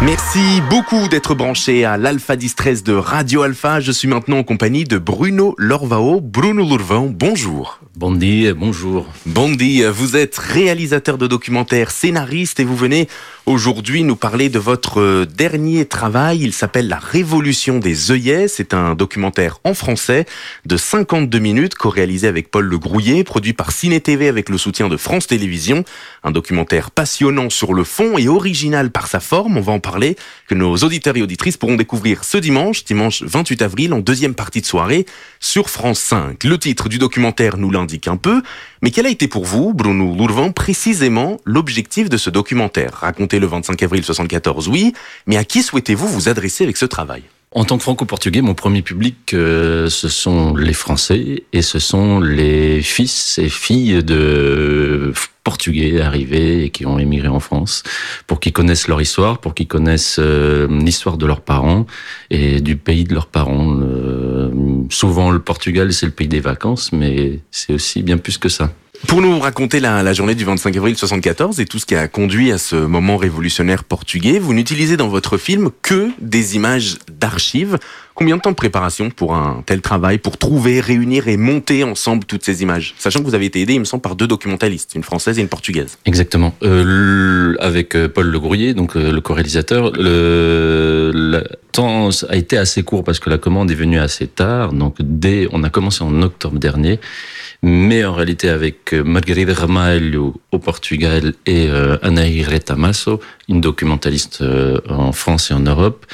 Merci beaucoup d'être branché à l'Alpha Distress de Radio Alpha. Je suis maintenant en compagnie de Bruno Lorvao. Bruno Lorvao, bonjour. Bon dia, bonjour. Bon dia, vous êtes réalisateur de documentaires, scénariste et vous venez aujourd'hui nous parler de votre dernier travail. Il s'appelle La Révolution des œillets. C'est un documentaire en français de 52 minutes co-réalisé avec Paul Le Grouillet, produit par Ciné TV avec le soutien de France Télévisions. Un documentaire passionnant sur le fond et original par sa forme. On va en parler, que nos auditeurs et auditrices pourront découvrir ce dimanche 28 avril, en deuxième partie de soirée, sur France 5. Le titre du documentaire nous l'indique un peu, mais quel a été pour vous, Bruno Lorvao, précisément l'objectif de ce documentaire ? Raconté le 25 avril 74, oui, mais à qui souhaitez-vous vous adresser avec ce travail ? En tant que franco-portugais, mon premier public, ce sont les Français et ce sont les fils et filles de Portugais arrivés et qui ont émigré en France, pour qu'ils connaissent leur histoire, pour qu'ils connaissent l'histoire de leurs parents et du pays de leurs parents. Souvent, le Portugal, c'est le pays des vacances, mais c'est aussi bien plus que ça. Pour nous raconter la journée du 25 avril 74 et tout ce qui a conduit à ce moment révolutionnaire portugais, vous n'utilisez dans votre film que des images d'archives. Combien de temps de préparation pour un tel travail, pour trouver, réunir et monter ensemble toutes ces images ? Sachant que vous avez été aidé, il me semble, par deux documentalistes, une française et une portugaise. Exactement. Avec Paul Le Grouillet, donc le co-réalisateur, le temps a été assez court parce que la commande est venue assez tard. Donc on a commencé en octobre dernier. Mais en réalité, avec Margarida Ramalho au Portugal et Anaí Retamasso, une documentaliste en France et en Europe,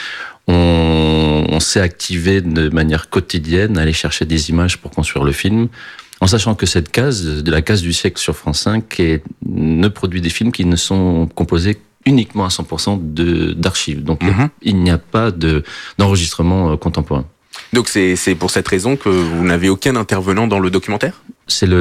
on s'est activé de manière quotidienne à aller chercher des images pour construire le film, en sachant que cette case, de la case du siècle sur France 5, ne produit des films qui ne sont composés uniquement à 100% d'archives. Donc il n'y a pas d'enregistrement contemporain. Donc c'est pour cette raison que vous n'avez aucun intervenant dans le documentaire ? C'est le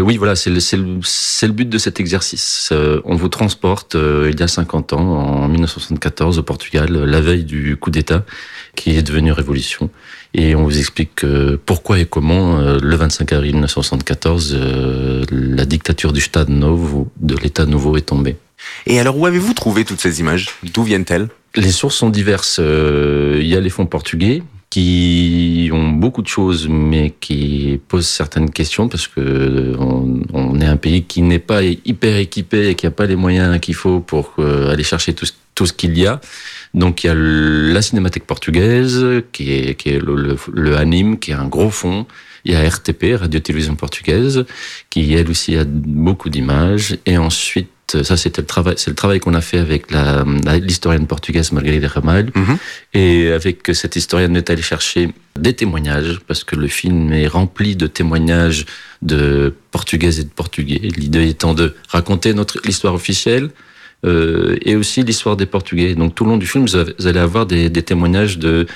but de cet exercice. On vous transporte il y a 50 ans, en 1974 au Portugal, la veille du coup d'État qui est devenu révolution. Et on vous explique pourquoi et comment, le 25 avril 1974, la dictature du Estado Novo, de l'État nouveau, est tombée. Et alors, où avez-vous trouvé toutes ces images ? D'où viennent-elles ? Les sources sont diverses. Il y a les fonds portugais, qui ont beaucoup de choses, mais qui posent certaines questions, parce que on est un pays qui n'est pas hyper équipé et qui n'a pas les moyens qu'il faut pour aller chercher tout ce qu'il y a. Donc il y a la Cinémathèque portugaise, qui est le ANIM, qui est un gros fonds. Il y a RTP, Radio-Télévision Portugaise, qui elle aussi a beaucoup d'images. Et ensuite, ça c'est le travail qu'on a fait avec l'historienne portugaise Margarida Ramalho. Et avec cette historienne, on est allé chercher des témoignages, parce que le film est rempli de témoignages de Portugaises et de Portugais. L'idée étant de raconter l'histoire officielle, et aussi l'histoire des Portugais. Donc tout le long du film, vous allez avoir des témoignages de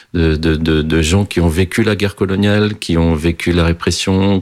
gens qui ont vécu la guerre coloniale, qui ont vécu la répression,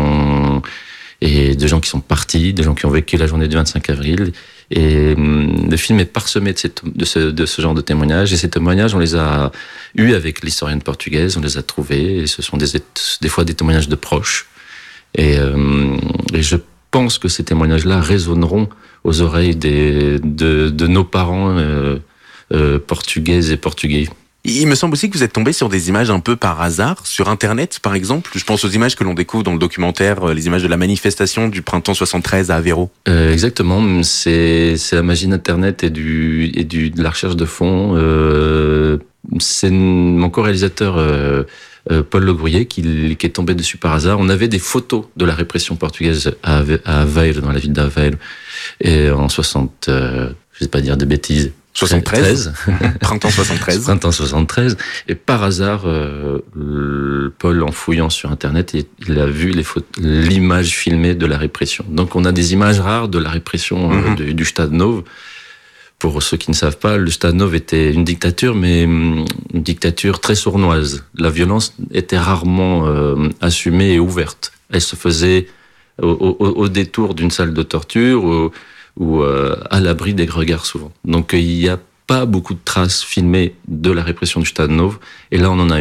et de gens qui sont partis, des gens qui ont vécu la journée du 25 avril. Et le film est parsemé de ce genre de témoignages. Et ces témoignages, on les a eus avec l'historienne portugaise, on les a trouvés. Et ce sont des fois des témoignages de proches. Et je pense que ces témoignages-là résonneront aux oreilles de nos parents portugaises et portugais. Il me semble aussi que vous êtes tombé sur des images un peu par hasard, sur Internet par exemple. Je pense aux images que l'on découvre dans le documentaire, les images de la manifestation du printemps 73 à Aveiro. Exactement, c'est la magie d'Internet et de la recherche de fonds. C'est mon co-réalisateur Paul Le Grouillet qui est tombé dessus par hasard. On avait des photos de la répression portugaise à Aveiro, dans la ville d'Aveiro, et en 60, je vais pas dire de bêtises, 73. Printemps 73. Printemps 73. Et par hasard, Paul, en fouillant sur Internet, il a vu l'image filmée de la répression. Donc on a des images rares de la répression du Estado Novo. Pour ceux qui ne savent pas, le Estado Novo était une dictature, mais une dictature très sournoise. La violence était rarement assumée et ouverte. Elle se faisait au détour d'une salle de torture, ou à l'abri des regards souvent. Donc il n'y a pas beaucoup de traces filmées de la répression du Estado Novo, et là on en a une.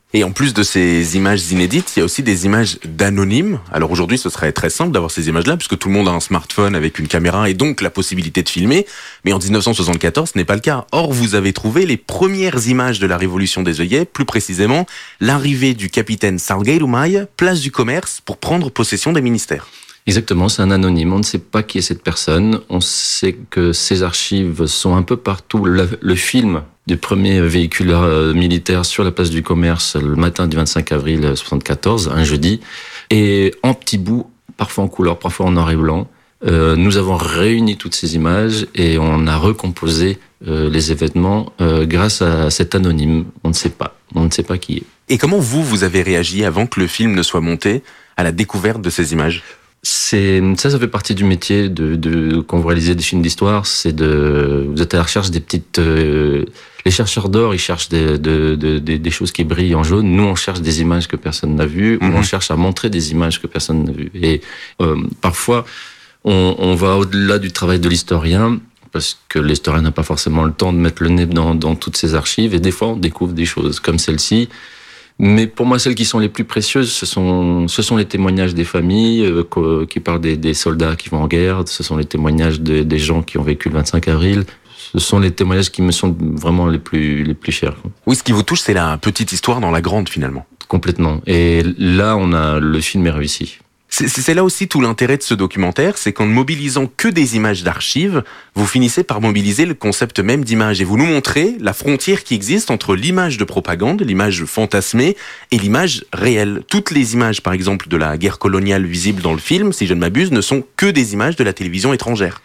Et en plus de ces images inédites, il y a aussi des images d'anonymes. Alors aujourd'hui, ce serait très simple d'avoir ces images-là, puisque tout le monde a un smartphone avec une caméra et donc la possibilité de filmer. Mais en 1974, ce n'est pas le cas. Or, vous avez trouvé les premières images de la Révolution des œillets, plus précisément l'arrivée du capitaine Salgueiro Maia, place du commerce, pour prendre possession des ministères. Exactement, c'est un anonyme. On ne sait pas qui est cette personne. On sait que ces archives sont un peu partout. Le film du premier véhicule militaire sur la place du commerce le matin du 25 avril 1974, un jeudi, et en petits bouts, parfois en couleur, parfois en noir et blanc. Nous avons réuni toutes ces images et on a recomposé les événements grâce à cet anonyme. On ne sait pas qui est. Et comment vous avez réagi avant que le film ne soit monté à la découverte de ces images ? Ça fait partie du métier quand vous réalisez des films d'histoire, vous êtes à la recherche des petites. Les chercheurs d'or, ils cherchent des choses qui brillent en jaune. Nous, on cherche des images que personne n'a vues, ou on cherche à montrer des images que personne n'a vues. Et parfois, on va au-delà du travail de l'historien, parce que l'historien n'a pas forcément le temps de mettre le nez dans toutes ces archives. Et des fois, on découvre des choses comme celle-ci. Mais pour moi, celles qui sont les plus précieuses, ce sont les témoignages des familles qui parlent des soldats qui vont en guerre. Ce sont les témoignages des gens qui ont vécu le 25 avril. Ce sont les témoignages qui me sont vraiment les plus chers. Oui, ce qui vous touche, c'est la petite histoire dans la grande, finalement. Complètement. Et là, le film est réussi. C'est là aussi tout l'intérêt de ce documentaire, c'est qu'en ne mobilisant que des images d'archives, vous finissez par mobiliser le concept même d'image et vous nous montrez la frontière qui existe entre l'image de propagande, l'image fantasmée et l'image réelle. Toutes les images, par exemple, de la guerre coloniale visibles dans le film, si je ne m'abuse, ne sont que des images de la télévision étrangère.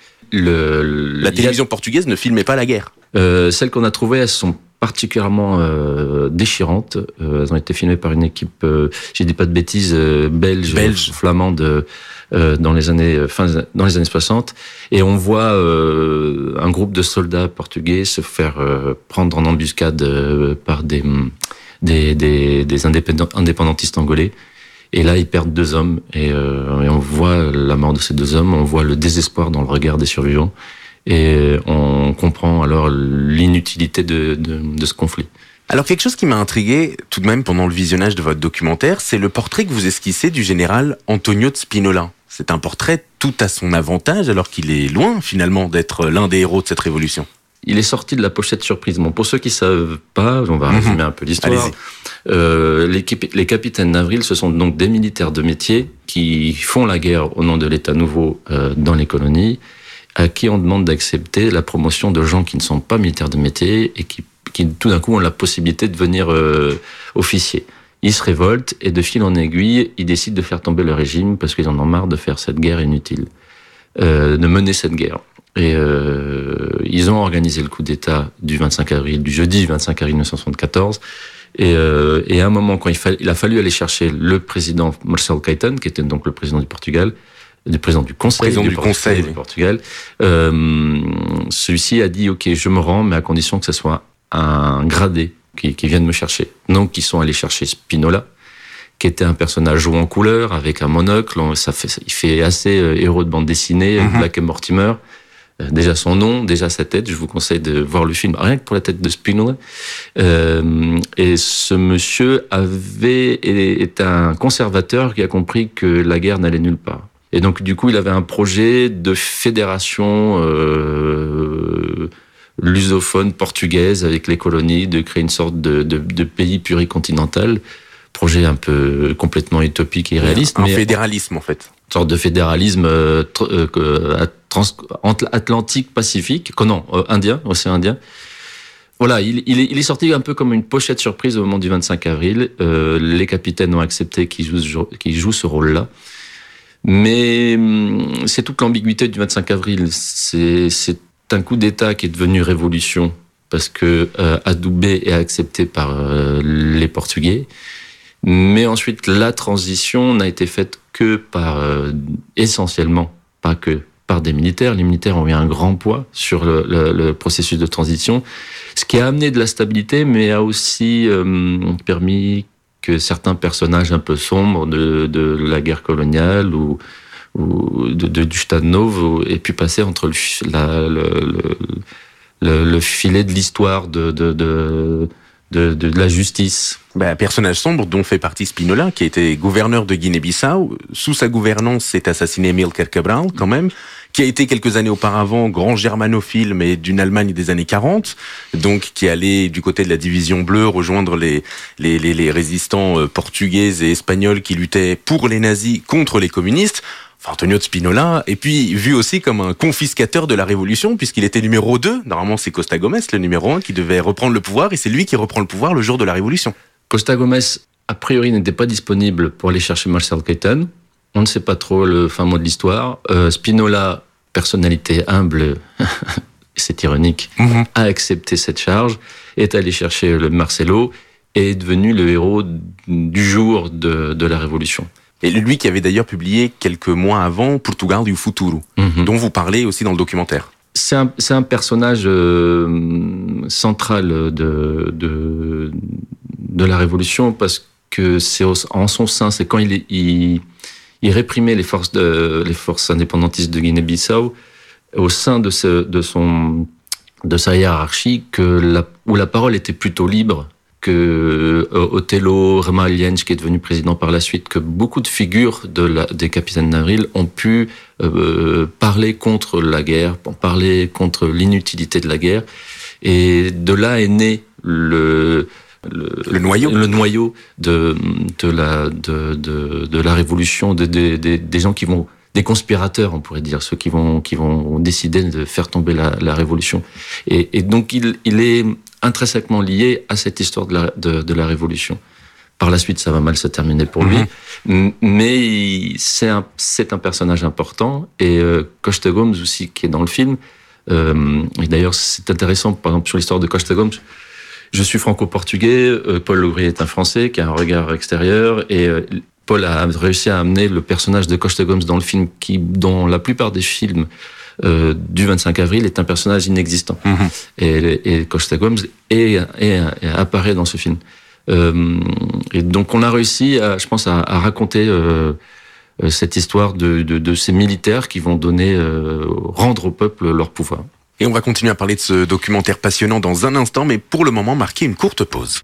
La télévision portugaise ne filmait pas la guerre. Celles qu'on a trouvées, elles sont particulièrement déchirantes. Elles ont été filmées par une équipe, je dis pas de bêtises, belge. Flamande, dans les années 60. Et on voit un groupe de soldats portugais se faire prendre en embuscade par des indépendantistes angolais. Et là, ils perdent 2 hommes. Et on voit la mort de ces 2 hommes. On voit le désespoir dans le regard des survivants. Et on comprend alors l'inutilité de ce conflit. Alors quelque chose qui m'a intrigué tout de même pendant le visionnage de votre documentaire, c'est le portrait que vous esquissez du général Antonio de Spinola. C'est un portrait tout à son avantage alors qu'il est loin finalement d'être l'un des héros de cette révolution. Il est sorti de la pochette surprise. Bon, pour ceux qui savent pas, on va résumer un peu l'histoire. Les capitaines d'avril, ce sont donc des militaires de métier qui font la guerre au nom de l'État nouveau dans les colonies, à qui on demande d'accepter la promotion de gens qui ne sont pas militaires de métier et qui tout d'un coup ont la possibilité de devenir officiers. Ils se révoltent et de fil en aiguille, ils décident de faire tomber le régime parce qu'ils en ont marre de faire cette guerre inutile, de mener cette guerre. Et ils ont organisé le coup d'État du jeudi 25 avril 1974. Et à un moment, quand il a fallu aller chercher le président Marcelo Caetano, qui était donc le président du Portugal, du président du Conseil du Portugal, celui-ci a dit « Ok, je me rends, mais à condition que ce soit un gradé qui vienne me chercher. » Donc, ils sont allés chercher Spinola, qui était un personnage haut en couleur, avec un monocle. Il fait assez héros de bande dessinée, Black et Mortimer. Déjà son nom, déjà sa tête. Je vous conseille de voir le film, rien que pour la tête de Spinola. Et ce monsieur est un conservateur qui a compris que la guerre n'allait nulle part. Et donc, du coup, il avait un projet de fédération lusophone portugaise avec les colonies, de créer une sorte de pays pluricontinental. Projet un peu complètement utopique et irréaliste. Un fédéralisme, en fait. Une sorte de fédéralisme Atlantique, Pacifique, Indien, océan Indien. Voilà, il est sorti un peu comme une pochette surprise au moment du 25 avril. Les capitaines ont accepté qu'il joue ce rôle-là. Mais c'est toute l'ambiguïté du 25 avril. C'est un coup d'État qui est devenu révolution parce que adoubé et accepté par les Portugais. Mais ensuite, la transition n'a été faite que essentiellement, pas que par des militaires. Les militaires ont eu un grand poids sur le processus de transition, ce qui a amené de la stabilité, mais a aussi permis que certains personnages un peu sombres de la guerre coloniale ou du Stade Novo aient pu passer entre le filet de l'histoire de la justice. Personnage sombre dont fait partie Spinola, qui était gouverneur de Guinée-Bissau. Sous sa gouvernance, s'est assassiné Amílcar Cabral, quand même, qui a été quelques années auparavant grand germanophile, mais d'une Allemagne des années 40, donc qui allait du côté de la division bleue rejoindre les résistants portugais et espagnols qui luttaient pour les nazis contre les communistes. Enfin, Antonio de Spinola, et puis vu aussi comme un confiscateur de la Révolution, puisqu'il était numéro 2. Normalement, c'est Costa Gomes, le numéro 1, qui devait reprendre le pouvoir, et c'est lui qui reprend le pouvoir le jour de la Révolution. Costa Gomes, a priori, n'était pas disponible pour aller chercher Marcel Caetán. On ne sait pas trop le fin mot de l'histoire. Spinola, personnalité humble, c'est ironique, a accepté cette charge, est allé chercher le Marcelo, et est devenu le héros du jour de la Révolution. Et lui qui avait d'ailleurs publié quelques mois avant Portugal e o Futuro, dont vous parlez aussi dans le documentaire. C'est un personnage central de la Révolution, parce que c'est en son sein, c'est quand il réprimait les forces indépendantistes de Guinée-Bissau, au sein de sa hiérarchie, où la parole était plutôt libre, que Otelo Ramalhiens, qui est devenu président par la suite, que beaucoup de figures des capitaines d'avril ont pu parler contre la guerre, parler contre l'inutilité de la guerre, et de là est né le noyau de la révolution, des gens qui vont, des conspirateurs, on pourrait dire, ceux qui vont décider de faire tomber la révolution. Et donc il est intrinsèquement lié à cette histoire de la Révolution. Par la suite, ça va mal se terminer pour lui, mais c'est un personnage important, et Costa Gomes aussi, qui est dans le film. Et d'ailleurs, c'est intéressant, par exemple, sur l'histoire de Costa Gomes. Je suis franco-portugais, Paul Louvrier est un Français qui a un regard extérieur, et Paul a réussi à amener le personnage de Costa Gomes dans le film, dont la plupart des films du 25 avril est un personnage inexistant. Et Costa Gomes apparaît dans ce film. Et donc on a réussi, je pense, à raconter cette histoire de ces militaires qui vont rendre au peuple leur pouvoir. Et on va continuer à parler de ce documentaire passionnant dans un instant, mais pour le moment, marquez une courte pause.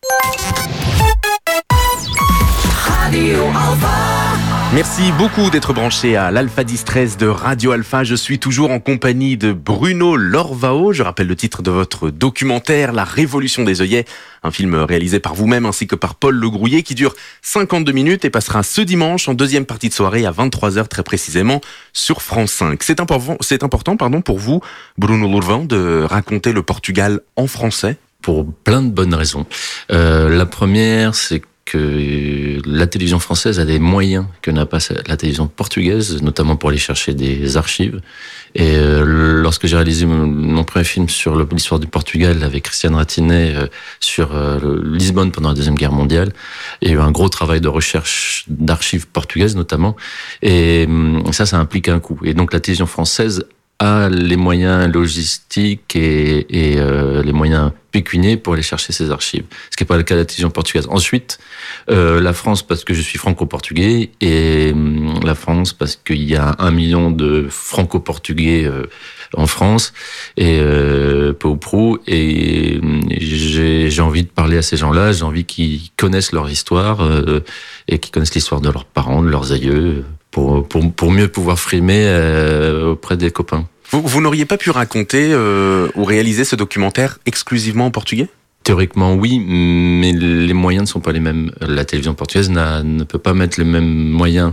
Radio Alpha. Merci beaucoup d'être branché à l'Alpha 10-13 de Radio Alpha. Je suis toujours en compagnie de Bruno Lorvao. Je rappelle le titre de votre documentaire, La Révolution des œillets, un film réalisé par vous-même ainsi que par Paul Le Grouillet qui dure 52 minutes et passera ce dimanche en deuxième partie de soirée à 23h très précisément sur France 5. C'est important pour vous, Bruno Lorvao, de raconter le Portugal en français? Pour plein de bonnes raisons. La première, c'est que la télévision française a des moyens que n'a pas la télévision portugaise, notamment pour aller chercher des archives. Et lorsque j'ai réalisé mon premier film sur l'histoire du Portugal avec Christiane Ratinet sur Lisbonne pendant la Deuxième Guerre mondiale, il y a eu un gros travail de recherche d'archives portugaises notamment. Et ça implique un coût. Et donc la télévision française a les moyens logistiques et les moyens pécuniaires pour aller chercher ces archives. Ce qui n'est pas le cas de la télévision portugaise. Ensuite, la France, parce que je suis franco-portugais, et la France, parce qu'il y a 1 million de franco-portugais en France, et peu ou prou, et j'ai envie de parler à ces gens-là, j'ai envie qu'ils connaissent leur histoire, et qu'ils connaissent l'histoire de leurs parents, de leurs aïeux, pour mieux pouvoir frimer auprès des copains. Vous n'auriez pas pu raconter ou réaliser ce documentaire exclusivement en portugais ? Théoriquement, oui, mais les moyens ne sont pas les mêmes. La télévision portugaise ne peut pas mettre les mêmes moyens.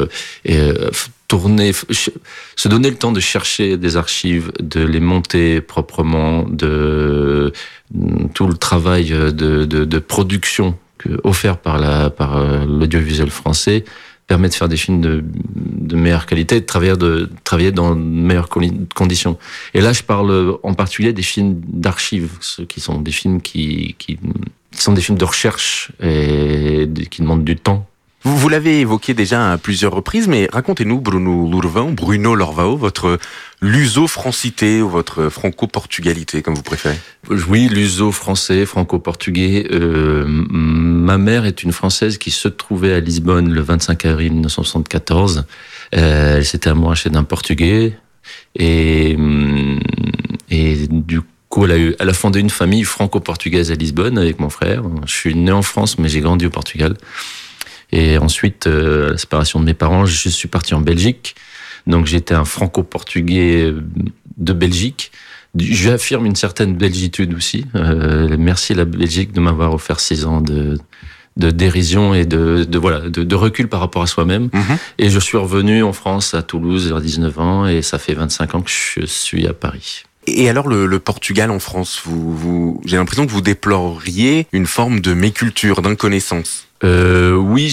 Se donner le temps de chercher des archives, de les monter proprement, de tout le travail de production offert par l'audiovisuel français permet de faire des films de meilleure qualité, de travailler dans de meilleures conditions. Et là, je parle en particulier des films d'archives, qui sont des films qui sont des films de recherche et qui demandent du temps. Vous l'avez évoqué déjà à plusieurs reprises, mais racontez-nous, Bruno Lorvao, votre luso-francité ou votre franco-portugalité, comme vous préférez. Oui, luso-français, franco-portugais. Ma mère est une Française qui se trouvait à Lisbonne le 25 avril 1974. Elle s'était amourachée d'un Portugais et du coup, elle a fondé une famille franco-portugaise à Lisbonne avec mon frère. Je suis né en France, mais j'ai grandi au Portugal. Et ensuite, à la séparation de mes parents, je suis parti en Belgique. Donc, j'étais un franco-portugais de Belgique. J'affirme une certaine belgitude aussi. Merci la Belgique de m'avoir offert 6 ans de dérision et de recul par rapport à soi-même. Et je suis revenu en France, à Toulouse, à 19 ans, et ça fait 25 ans que je suis à Paris. Et alors le Portugal en France, j'ai l'impression que vous déploriez une forme de méculture, d'inconnaissance. Oui,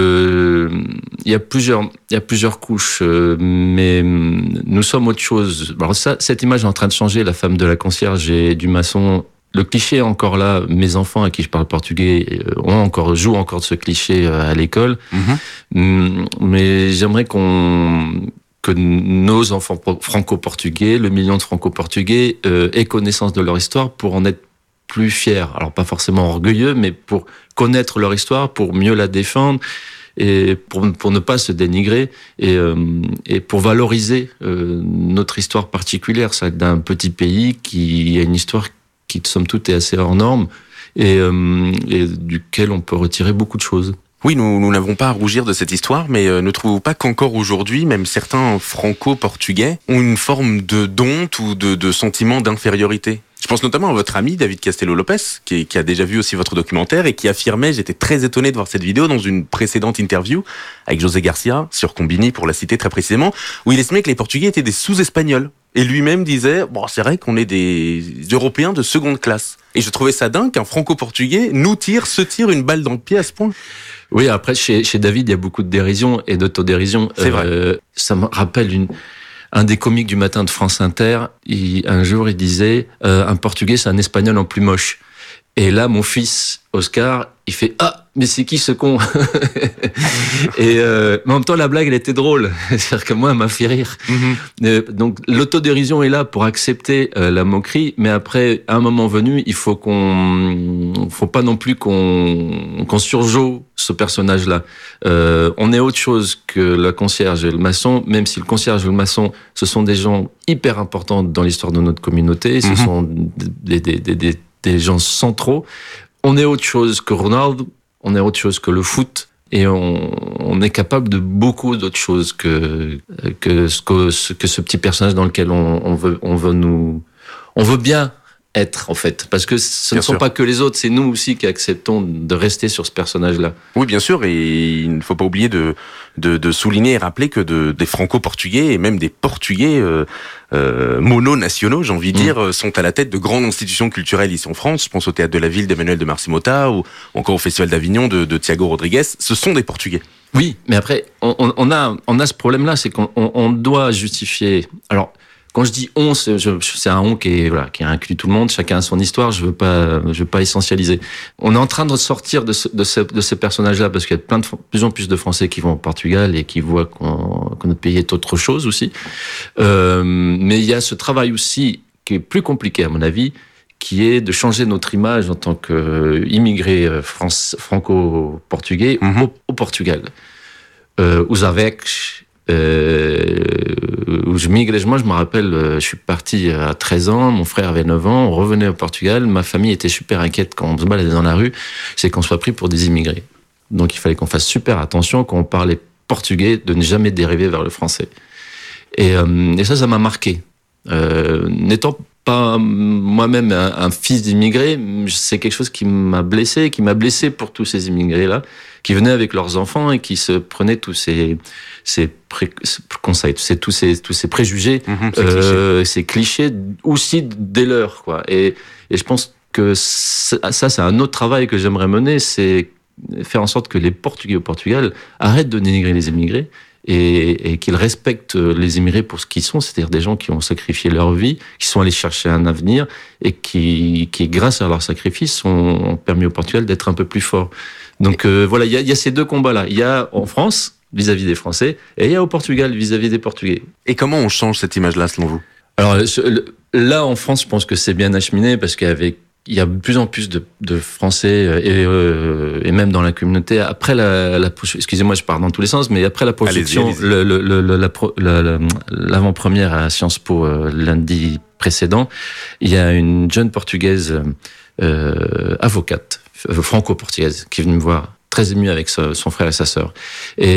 il y a plusieurs couches, mais nous sommes autre chose. Alors cette image est en train de changer. La femme de la concierge et du maçon, le cliché est encore là. Mes enfants à qui je parle portugais jouent encore de ce cliché à l'école. Mais j'aimerais que nos enfants franco-portugais, le million de franco-portugais, aient connaissance de leur histoire pour en être plus fiers. Alors pas forcément orgueilleux, mais pour connaître leur histoire, pour mieux la défendre et pour ne pas se dénigrer et pour valoriser notre histoire particulière, celle d'un petit pays qui a une histoire qui, somme toute, est assez hors norme et duquel on peut retirer beaucoup de choses. Oui, nous n'avons pas à rougir de cette histoire, mais ne trouvez-vous pas qu'encore aujourd'hui, même certains franco-portugais ont une forme de honte ou de sentiment d'infériorité? Je pense notamment à votre ami David Castello-Lopez, qui a déjà vu aussi votre documentaire et qui affirmait, j'étais très étonné de voir cette vidéo dans une précédente interview avec José Garcia sur Combini, pour la citer très précisément, où il estimait que les Portugais étaient des sous-Espagnols. Et lui-même disait, bon, c'est vrai qu'on est des Européens de seconde classe. Et je trouvais ça dingue qu'un franco-portugais se tire une balle dans le pied à ce point. Oui, après, chez David, il y a beaucoup de dérision et d'autodérision. C'est vrai. Ça me rappelle un des comiques du matin de France Inter. Un jour, il disait, un Portugais, c'est un Espagnol en plus moche. Et là, mon fils, Oscar, il fait « Ah, mais c'est qui ce con ?» Et mais en même temps, la blague, elle était drôle. C'est-à-dire que moi, elle m'a fait rire. Donc, l'autodérision est là pour accepter la moquerie, mais après, à un moment venu, il faut pas non plus qu'on surjoue ce personnage-là. On est autre chose que la concierge et le maçon, même si le concierge et le maçon, ce sont des gens hyper importants dans l'histoire de notre communauté. Ce sont des gens centraux. On est autre chose que Ronaldo, on est autre chose que le foot, et on est capable de beaucoup d'autres choses que ce petit personnage dans lequel on veut bien être, en fait. Parce que ce ne sont pas que les autres, c'est nous aussi qui acceptons de rester sur ce personnage-là. Oui, bien sûr, et il ne faut pas oublier de souligner et rappeler que des franco-portugais et même des portugais mono-nationaux, j'ai envie de dire, sont à la tête de grandes institutions culturelles ici en France. Je pense au Théâtre de la Ville d'Emmanuel de Marci-Motta ou encore au Festival d'Avignon de Thiago Rodrigues. Ce sont des Portugais. Oui, mais après, on a ce problème-là, c'est qu'on doit justifier... Alors, quand je dis on, c'est un on qui inclut tout le monde, chacun a son histoire, je veux pas essentialiser. On est en train de sortir de ces personnages-là parce qu'il y a de plus en plus de Français qui vont au Portugal et qui voient que notre pays est autre chose aussi. Mais il y a ce travail aussi qui est plus compliqué à mon avis, qui est de changer notre image en tant qu'immigrés franco-portugais au Portugal. Os Avex, où je migrais. Moi, je me rappelle, je suis parti à 13 ans, mon frère avait 9 ans, on revenait au Portugal, ma famille était super inquiète quand on se baladait dans la rue, c'est qu'on soit pris pour des immigrés. Donc il fallait qu'on fasse super attention quand on parlait portugais, de ne jamais dériver vers le français. Et ça m'a marqué. N'étant pas moi-même un fils d'immigré, c'est quelque chose qui m'a blessé pour tous ces immigrés-là, qui venaient avec leurs enfants et qui se prenaient tous ces préjugés, ces clichés aussi dès l'heure, quoi. Et je pense que ça, c'est un autre travail que j'aimerais mener, c'est faire en sorte que les Portugais au Portugal arrêtent de dénigrer les immigrés et qu'ils respectent les immigrés pour ce qu'ils sont, c'est-à-dire des gens qui ont sacrifié leur vie, qui sont allés chercher un avenir et qui grâce à leur sacrifice, ont permis au Portugal d'être un peu plus fort. Donc voilà, il y a ces deux combats-là. Il y a en France, vis-à-vis des Français, et il y a au Portugal, vis-à-vis des Portugais. Et comment on change cette image-là, selon vous ? Alors là, en France, je pense que c'est bien acheminé, parce qu'il y a de plus en plus de Français et même dans la communauté. Après excusez-moi, je pars dans tous les sens, mais après la projection, l'avant-première à Sciences Po lundi précédent, il y a une jeune Portugaise avocate, franco-portugaise, qui est venue me voir, très émue avec son frère et sa sœur. Et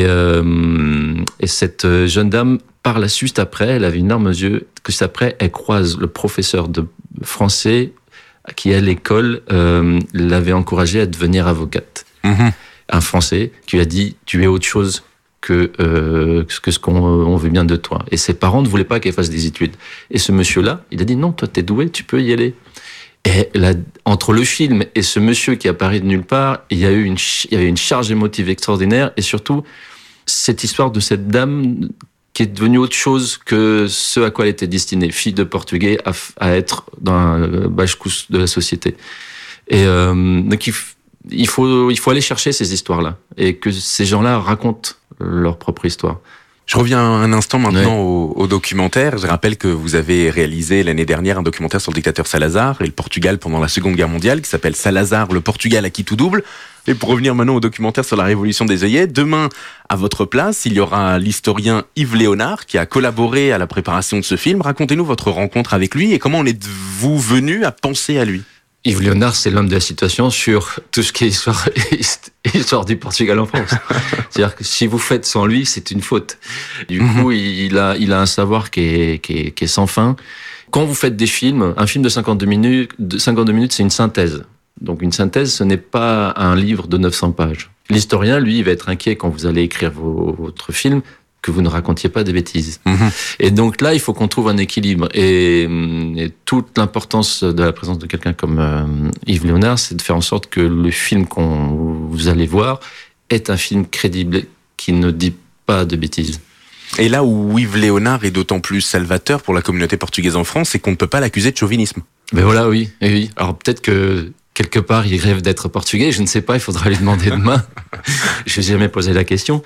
cette jeune dame, par la suite après, elle avait une larme aux yeux, que juste après, elle croise le professeur de français qui, à l'école, l'avait encouragée à devenir avocate. Un Français qui lui a dit « Tu es autre chose que ce qu'on veut bien de toi. » Et ses parents ne voulaient pas qu'elle fasse des études. Et ce monsieur-là, il a dit « Non, toi, t'es doué, tu peux y aller. » Et là, entre le film et ce monsieur qui apparaît de nulle part, il y avait une charge émotive extraordinaire, et surtout, cette histoire de cette dame qui est devenue autre chose que ce à quoi elle était destinée, fille de Portugais, à être dans un bajcous de la société. Et donc il faut aller chercher ces histoires-là, et que ces gens-là racontent leur propre histoire. Je reviens un instant maintenant au documentaire. Je rappelle que vous avez réalisé l'année dernière un documentaire sur le dictateur Salazar et le Portugal pendant la Seconde Guerre mondiale, qui s'appelle Salazar, le Portugal à qui tout double. Et pour revenir maintenant au documentaire sur la Révolution des œillets, demain, à votre place, il y aura l'historien Yves Léonard qui a collaboré à la préparation de ce film. Racontez-nous votre rencontre avec lui et comment en êtes-vous venu à penser à lui? Yves Léonard, c'est l'homme de la situation sur tout ce qui est histoire du Portugal en France. C'est-à-dire que si vous faites sans lui, c'est une faute. Du coup, il a un savoir qui est sans fin. Quand vous faites des films, un film de 52 minutes, c'est une synthèse. Donc une synthèse, ce n'est pas un livre de 900 pages. L'historien, lui, il va être inquiet quand vous allez écrire votre film, que vous ne racontiez pas des bêtises. Et donc là, il faut qu'on trouve un équilibre. Et toute l'importance de la présence de quelqu'un comme Yves Léonard, c'est de faire en sorte que le film vous allez voir est un film crédible, qui ne dit pas de bêtises. Et là où Yves Léonard est d'autant plus salvateur pour la communauté portugaise en France, c'est qu'on ne peut pas l'accuser de chauvinisme. Mais voilà, oui. Alors peut-être que quelque part, il rêve d'être portugais. Je ne sais pas, il faudra lui demander demain. Je n'ai jamais posé la question.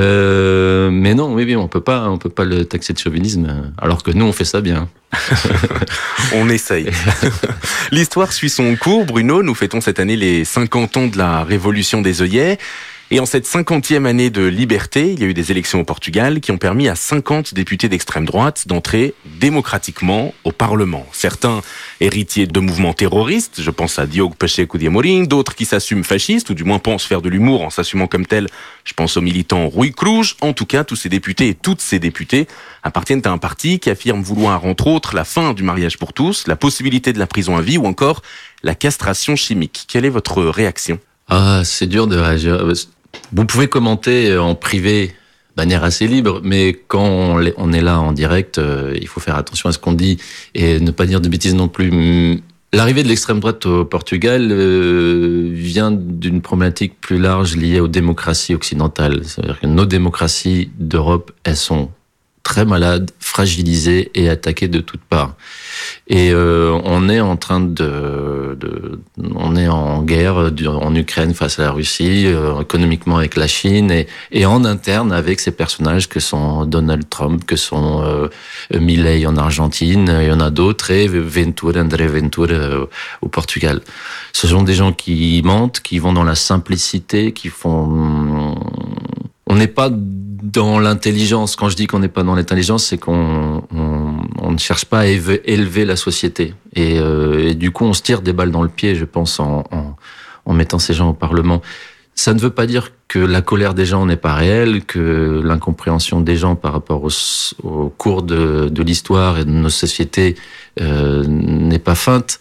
Mais non, oui, on peut pas le taxer de chauvinisme, alors que nous, on fait ça bien. On essaye. L'histoire suit son cours. Bruno, nous fêtons cette année les 50 ans de la Révolution des œillets. Et en cette 50e année de liberté, il y a eu des élections au Portugal qui ont permis à 50 députés d'extrême droite d'entrer démocratiquement au Parlement. Certains héritiers de mouvements terroristes, je pense à Diogo Pacheco de Amorim, d'autres qui s'assument fascistes, ou du moins pensent faire de l'humour en s'assumant comme tel, je pense au militant Rui Cruz. En tout cas, tous ces députés et toutes ces députées appartiennent à un parti qui affirme vouloir, entre autres, la fin du mariage pour tous, la possibilité de la prison à vie ou encore la castration chimique. Quelle est votre réaction ? Ah, c'est dur de réagir. Vous pouvez commenter en privé de manière assez libre, mais quand on est là en direct, il faut faire attention à ce qu'on dit et ne pas dire de bêtises non plus. L'arrivée de l'extrême droite au Portugal vient d'une problématique plus large liée aux démocraties occidentales. C'est-à-dire que nos démocraties d'Europe, elles sont très malades, fragilisées et attaquées de toutes parts. Et on est en train on est en guerre en Ukraine face à la Russie, économiquement avec la Chine et en interne avec ces personnages que sont Donald Trump, que sont Milei en Argentine, il y en a d'autres, et André Ventura au Portugal. Ce sont des gens qui mentent, qui vont dans la simplicité, qui font... On n'est pas dans l'intelligence. Quand je dis qu'on n'est pas dans l'intelligence, c'est qu'on ne cherche pas à élever la société. Et du coup, on se tire des balles dans le pied, je pense, en mettant ces gens au Parlement. Ça ne veut pas dire que la colère des gens n'est pas réelle, que l'incompréhension des gens par rapport au cours de l'histoire et de nos sociétés n'est pas feinte.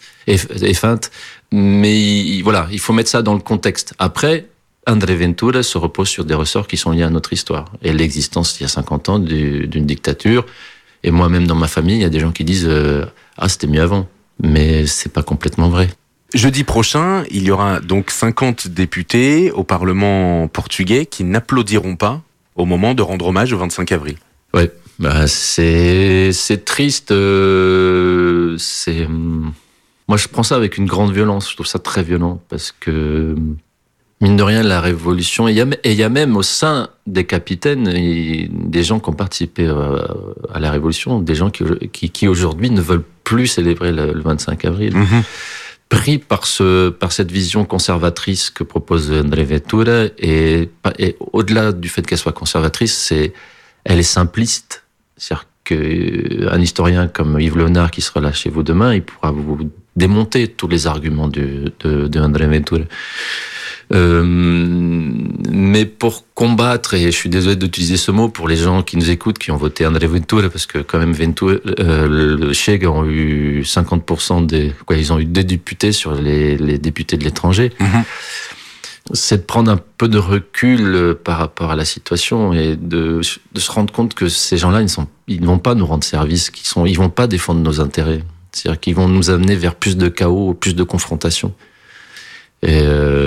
Mais voilà, il faut mettre ça dans le contexte. Après, André Ventura se repose sur des ressorts qui sont liés à notre histoire et l'existence il y a 50 ans d'une dictature. Et moi-même dans ma famille, il y a des gens qui disent c'était mieux avant, mais c'est pas complètement vrai. Jeudi prochain, il y aura donc 50 députés au Parlement portugais qui n'applaudiront pas au moment de rendre hommage au 25 avril. Ouais, c'est triste. Moi, je prends ça avec une grande violence. Je trouve ça très violent parce que mine de rien, la révolution, et il y a même au sein des capitaines des gens qui ont participé à la révolution, des gens qui aujourd'hui ne veulent plus célébrer le 25 avril. Pris par cette vision conservatrice que propose André Ventura, et au-delà du fait qu'elle soit conservatrice, elle est simpliste. C'est-à-dire qu'un historien comme Yves Léonard, qui sera là chez vous demain, il pourra vous démonter tous les arguments de André Ventura. Mais pour combattre, et je suis désolé d'utiliser ce mot pour les gens qui nous écoutent, qui ont voté André Ventura, parce que quand même Ventura, le Che ont eu 50% ils ont eu des députés sur les députés de l'étranger. C'est de prendre un peu de recul par rapport à la situation et de se rendre compte que ces gens-là, ils ne vont pas nous rendre service, ils vont pas défendre nos intérêts. C'est-à-dire qu'ils vont nous amener vers plus de chaos, plus de confrontation. Et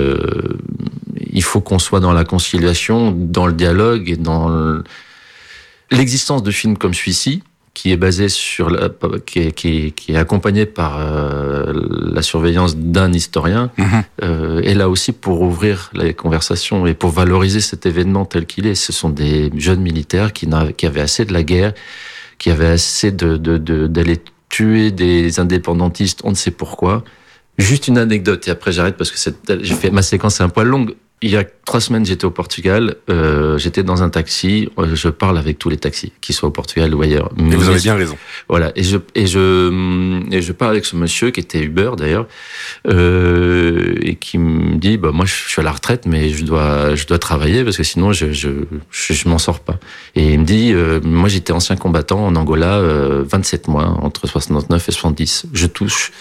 il faut qu'on soit dans la conciliation, dans le dialogue et dans l'existence de films comme celui-ci, qui est basé sur qui est accompagné par la surveillance d'un historien, est là aussi pour ouvrir les conversations et pour valoriser cet événement tel qu'il est. Ce sont des jeunes militaires qui avaient assez de la guerre, qui avaient assez d'aller tuer des indépendantistes, on ne sait pourquoi. Juste une anecdote, et après j'arrête parce que j'ai fait ma séquence est un poil longue. Il y a 3 semaines, j'étais au Portugal, j'étais dans un taxi, je parle avec tous les taxis, qu'ils soient au Portugal ou ailleurs. Et vous avez bien raison. Voilà, et je parle avec ce monsieur qui était Uber d'ailleurs, et qui me dit, moi je suis à la retraite, mais je dois travailler parce que sinon je m'en sors pas. Et il me dit, moi j'étais ancien combattant en Angola, 27 mois, entre 69 et 70. Je touche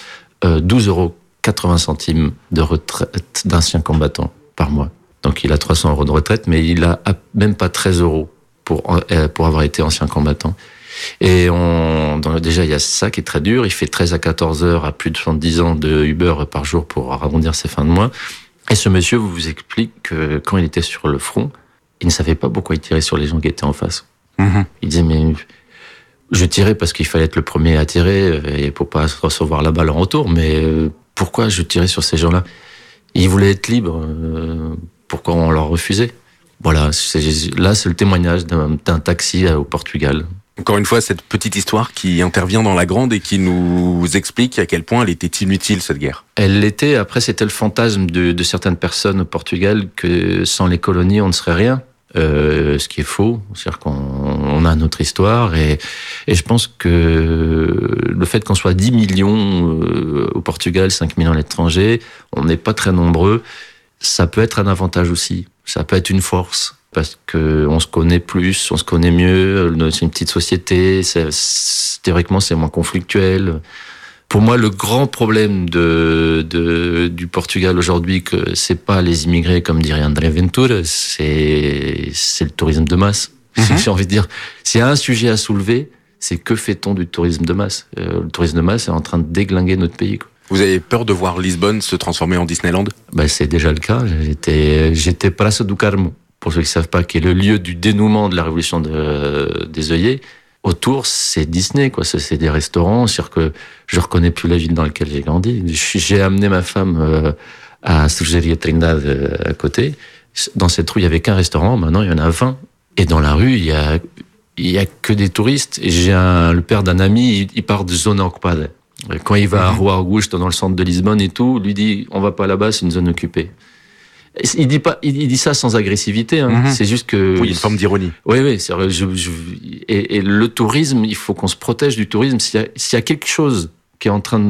12,80 € de retraite d'ancien combattant par mois. Donc il a 300 € de retraite, mais il a même pas 13 € pour avoir été ancien combattant. Et déjà il y a ça qui est très dur. Il fait 13 à 14 heures à plus de 70 ans de Uber par jour pour arrondir ses fins de mois. Et ce monsieur vous explique que quand il était sur le front, il ne savait pas pourquoi il tirait sur les gens qui étaient en face. Il disait mais je tirais parce qu'il fallait être le premier à tirer et pour pas recevoir la balle en retour. Mais pourquoi je tirais sur ces gens-là? Ils voulaient être libres. Pourquoi on leur refusait? Voilà, là c'est le témoignage d'un taxi au Portugal. Encore une fois, cette petite histoire qui intervient dans la grande et qui nous explique à quel point elle était inutile, cette guerre. Elle l'était. Après, c'était le fantasme de certaines personnes au Portugal que sans les colonies, on ne serait rien. Ce qui est faux, c'est-à-dire qu'on a notre histoire et je pense que le fait qu'on soit 10 millions au Portugal, 5 millions à l'étranger, on n'est pas très nombreux, ça peut être un avantage aussi, ça peut être une force parce que on se connaît plus, on se connaît mieux, c'est une petite société, théoriquement c'est moins conflictuel. Pour moi, le grand problème du Portugal aujourd'hui, que c'est pas les immigrés, comme dirait André Ventura, c'est le tourisme de masse. J'ai envie de dire, s'il y a un sujet à soulever, c'est que fait-on du tourisme de masse? Le tourisme de masse est en train de déglinguer notre pays, quoi. Vous avez peur de voir Lisbonne se transformer en Disneyland? C'est déjà le cas. J'étais Praça do Carmo, pour ceux qui savent pas, qui est le lieu du dénouement de la révolution des œillets. Autour, c'est Disney, quoi. C'est des restaurants. C'est-à-dire que je reconnais plus la ville dans laquelle j'ai grandi. J'ai amené ma femme à Cervejaria Trindade à côté. Dans cette rue, il y avait qu'un restaurant. Maintenant, il y en a 20. Et dans la rue, il y a que des touristes. Et le père d'un ami, il part de zone ocupada. Quand il va à Rua Augusta, dans le centre de Lisbonne et tout, lui dit, on va pas là-bas, c'est une zone occupée. Il dit ça sans agressivité, C'est juste que... Oui, une forme d'ironie. Oui, c'est vrai. Et le tourisme, il faut qu'on se protège du tourisme. S'il y a quelque chose qui est en train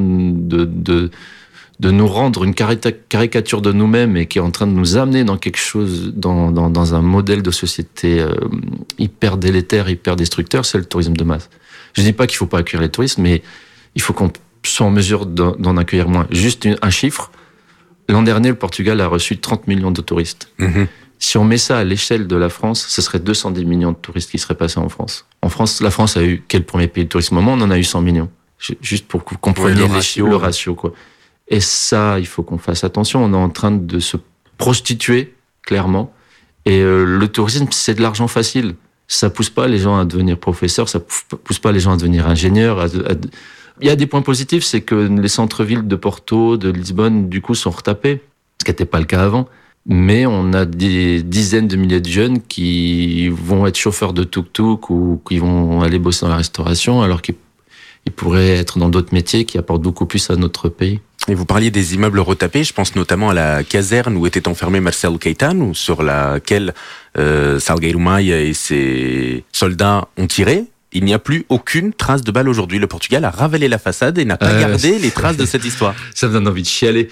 de nous rendre une caricature de nous-mêmes et qui est en train de nous amener dans quelque chose, dans un modèle de société hyper délétère, hyper destructeur, c'est le tourisme de masse. Je dis pas qu'il faut pas accueillir les touristes, mais il faut qu'on soit en mesure d'en accueillir moins. Juste un chiffre. L'an dernier, le Portugal a reçu 30 millions de touristes. Si on met ça à l'échelle de la France, ce serait 210 millions de touristes qui seraient passés en France. En France, la France a eu, quel premier pays de tourisme au monde, on en a eu 100 millions. Juste pour que vous compreniez le ratio, quoi. Et ça, il faut qu'on fasse attention. On est en train de se prostituer, clairement. Et le tourisme, c'est de l'argent facile. Ça pousse pas les gens à devenir professeurs, ça pousse pas les gens à devenir ingénieurs. Il y a des points positifs, c'est que les centres-villes de Porto, de Lisbonne, du coup, sont retapés, ce qui n'était pas le cas avant. Mais on a des dizaines de milliers de jeunes qui vont être chauffeurs de tuk-tuk ou qui vont aller bosser dans la restauration, alors qu'ils pourraient être dans d'autres métiers qui apportent beaucoup plus à notre pays. Et vous parliez des immeubles retapés, je pense notamment à la caserne où était enfermé Marcelo Caetano, sur laquelle Salgueiro Maia et ses soldats ont tiré. il n'y a plus aucune trace de balle aujourd'hui. Le Portugal a ravalé la façade et n'a pas gardé les traces de cette histoire. Ça me donne envie de chialer.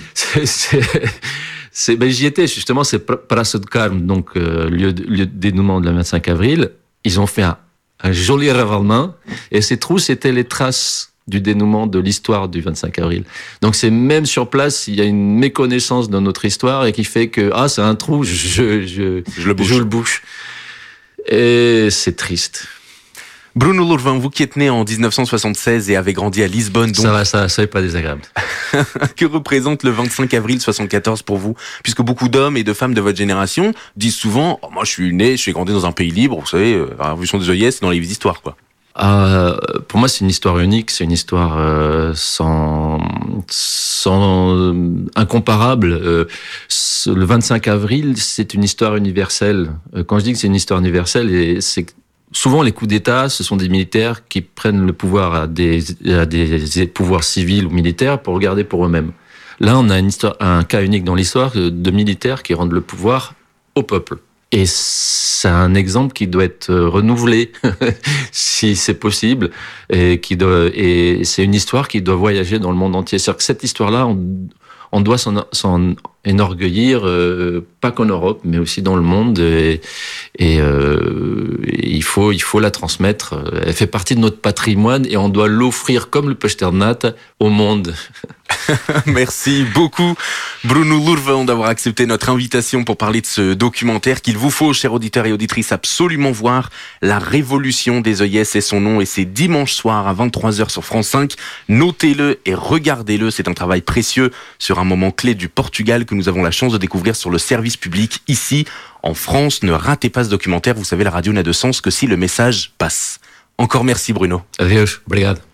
J'y étais justement, c'est Praça de Carme, donc lieu de dénouement de la 25 avril. Ils ont fait un joli ravalement et ces trous, c'était les traces du dénouement de l'histoire du 25 avril. Donc c'est même sur place, il y a une méconnaissance de notre histoire et qui fait que c'est un trou, je le bouche. Et c'est triste. Bruno Lourvin, vous qui êtes né en 1976 et avez grandi à Lisbonne, donc... Ça n'est pas désagréable. Que représente le 25 avril 74 pour vous? Puisque beaucoup d'hommes et de femmes de votre génération disent souvent moi je suis grandi dans un pays libre, vous savez, la révolution des œillets, c'est dans les histoires, quoi. Pour moi, c'est une histoire unique, c'est une histoire incomparable. Le 25 avril, c'est une histoire universelle. Quand je dis que c'est une histoire universelle, c'est que souvent les coups d'État, ce sont des militaires qui prennent le pouvoir à des pouvoirs civils ou militaires pour le garder pour eux-mêmes. Là, on a un cas unique dans l'histoire de militaires qui rendent le pouvoir au peuple. Et c'est un exemple qui doit être renouvelé, si c'est possible, et c'est une histoire qui doit voyager dans le monde entier. C'est-à-dire que cette histoire-là, on doit s'en enorgueillir, pas qu'en Europe, mais aussi dans le monde, et il faut la transmettre. Elle fait partie de notre patrimoine et on doit l'offrir comme le Pasternat au monde. Merci beaucoup Bruno Lourvin d'avoir accepté notre invitation pour parler de ce documentaire qu'il vous faut, chers auditeurs et auditrices, absolument voir. La Révolution des œillets, c'est son nom et c'est dimanche soir à 23h sur France 5. Notez-le et regardez-le, c'est un travail précieux sur un moment clé du Portugal que nous avons la chance de découvrir sur le service public ici en France. Ne ratez pas ce documentaire, vous savez, la radio n'a de sens que si le message passe. Encore merci Bruno. Adeus, obrigado.